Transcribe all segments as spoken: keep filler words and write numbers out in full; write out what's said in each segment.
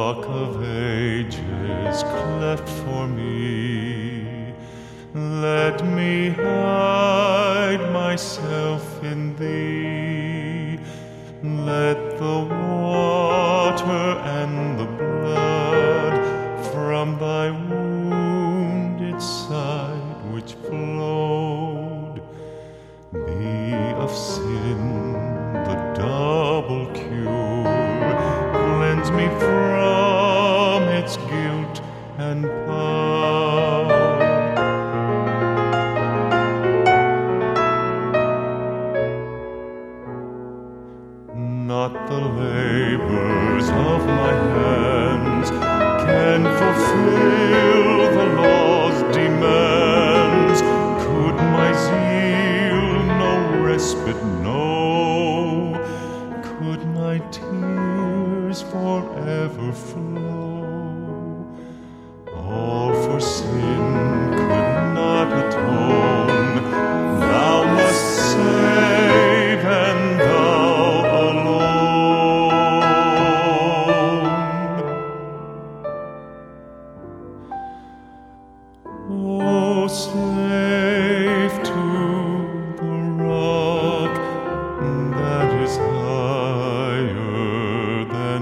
Rock of Ages, cleft for me, let me hide myself in Thee. Let the water and the blood from Thy wounded side which flowed be of sin the double cure. Cleanse me from its guilt and power. Not the labors of my hands can fulfill the law's demands. Could my zeal no respite know? Could my tears forever flow? All for sin could not atone. Thou must save, and Thou alone. Oh, slave to the rock that is higher than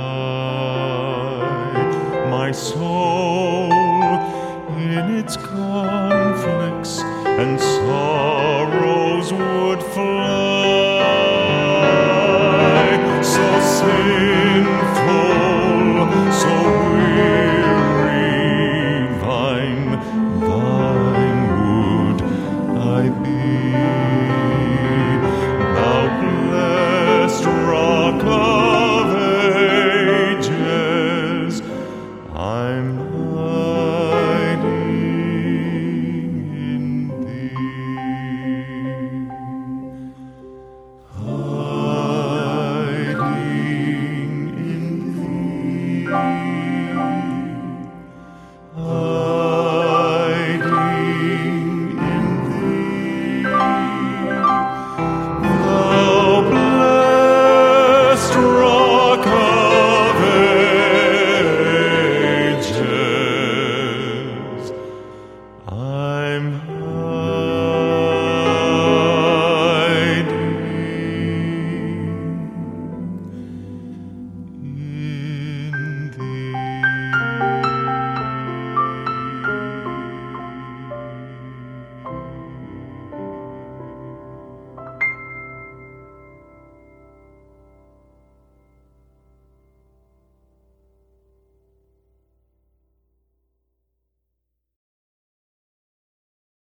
I, my soul in its conflicts and sorrows would fly. So sinful, so weary, thine, thine would I be. Thou blessed Rock of Ages, I'm hiding in Thee, hiding in Thee.